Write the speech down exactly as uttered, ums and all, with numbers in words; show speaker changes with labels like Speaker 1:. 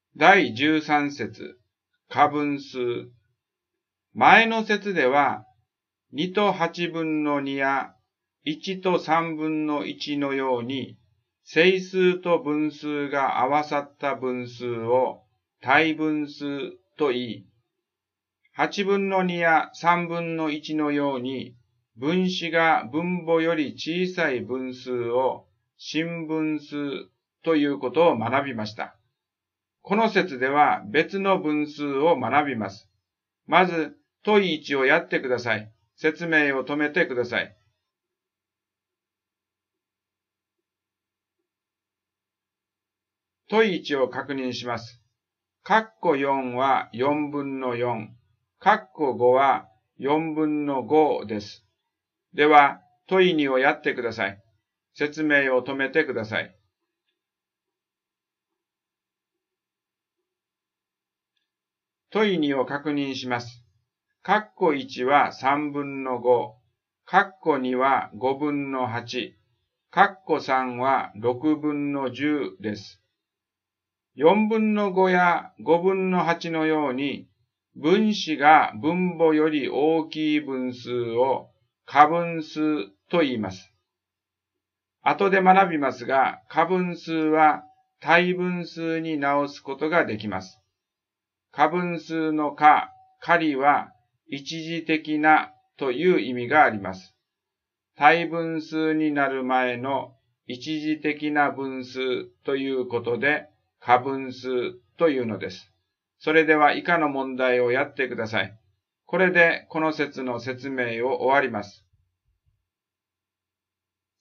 Speaker 1: だいじゅうさん節、過分数。前の節では、にとはちぶんのにやいちとさんぶんのいちのように、整数と分数が合わさった分数を対分数と言い、はちぶんのにやさんぶんのいちのように、分子が分母より小さい分数を新分数ということを学びました。この節では別の分数を学びます。まず、問いいちをやってください。説明を止めてください。問いいちを確認します。括弧よんはよんぶんのよん、括弧ごはよんぶんのごです。では、問いにをやってください。説明を止めてください。問いにを確認します。括弧いちはさんぶんのご、括弧にはごぶんのはち、括弧さんはろくぶんのじゅうです。よんぶんのごやごぶんのはちのように、分子が分母より大きい分数を過分数と言います。後で学びますが、過分数は対分数に直すことができます。過分数の過、仮は一時的なという意味があります。対分数になる前の一時的な分数ということで過分数というのです。それでは以下の問題をやってください。これでこの節の説明を終わります。